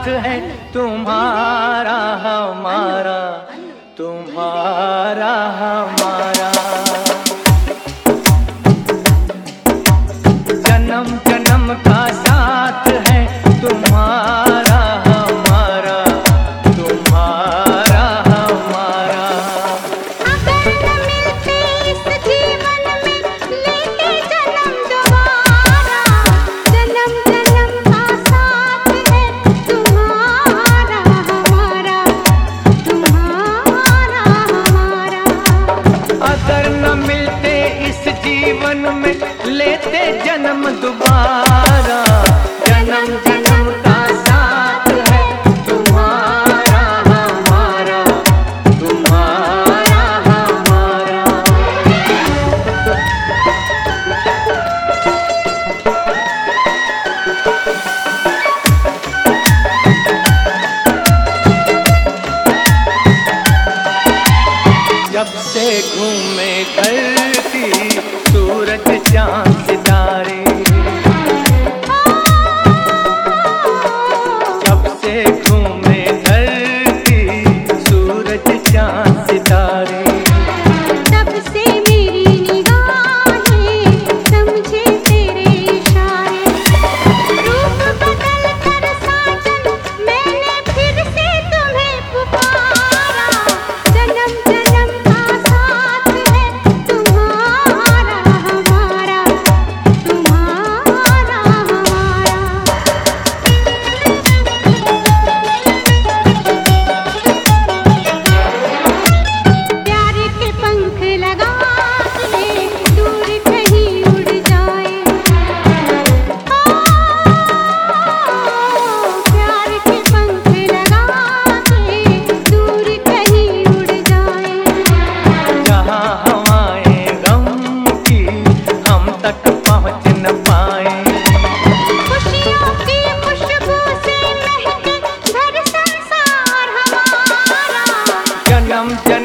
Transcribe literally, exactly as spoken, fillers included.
साथ है तुम्हारा हमारा, तुम्हारा हमारा। जन्म जन्म का साथ है तुम्हारा हमारा, तुम्हारा हमारा। अगर न मिलते इस जीवन में लेते जन्म दोबारा, जन्म जन्म का साथ है तुम्हारा हमारा, तुम्हारा हमारा। अगर न मिलते इस जीवन में लेते जन्म दोबारा, जन्म जन्म का साथ है तुम्हारा हमारा, तुम्हारा हमारा। जब से घूमे धरती सूरज चांद सितारे, जब से घूमे धरती सूरज चांद सितारे, तब से मेरी निगाहें समझे तेरे इशारे। रूप बदल कर साजन मैंने फिर से तुम्हें पुकारा, जन्म जन्म का साथ है तुम्हारा हमारा, तुम्हारा हमारा। प्यार के पंख लगा के दूर कहीं उड़ जाए, प्यार के पंख लगा के दूर कहीं उड़ जाए। जहाँ हवाएं गम की हम तक पहुँच न पाए, खुशियों की खुशबू से महके घर संसार हमारा, जन्म जन्म